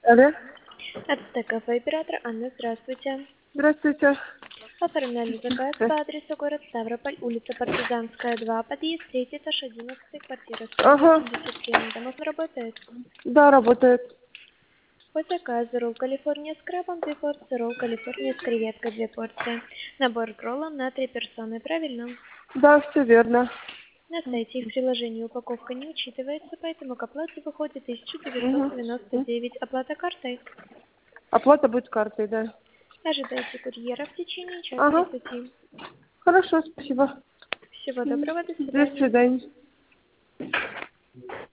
Алло. Это ТКФ оператор Анна, здравствуйте. Здравствуйте. Оформляли заказ по адресу город Ставрополь, улица Партизанская, 2, подъезд 3, этаж 11, квартира Ага. 187. Домофон работает. Да, работает. По заказу ролл Калифорния с крабом 2 порции, ролл Калифорния с креветкой 2 порции. Набор к роллам на 3 персоны, правильно? Да, все верно. На сайте их приложение упаковка не учитывается, поэтому к оплате выходит Угу. 1999. Оплата картой. Оплата будет картой, да. Ожидайте курьера в течение часа Ага. 30. Хорошо, спасибо. Всего доброго, до До свидания. свидания.